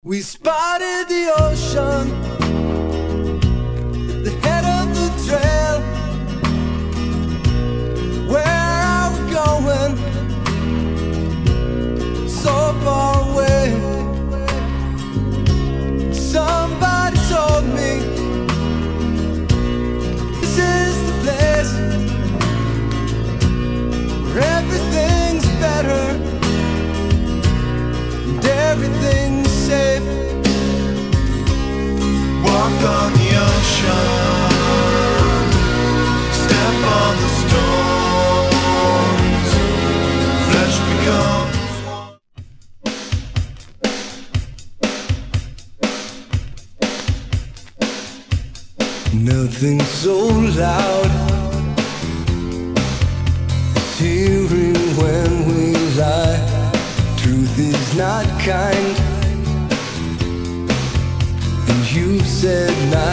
We spotted the ocean, the head of the trail. Where are we going? So far away. Somebody told me this is the place where everything's better and everything's safe. Walk on the ocean, step on the stones, flesh becomes nothing so loud as hearing when we lie. Truth is not kind, and you said not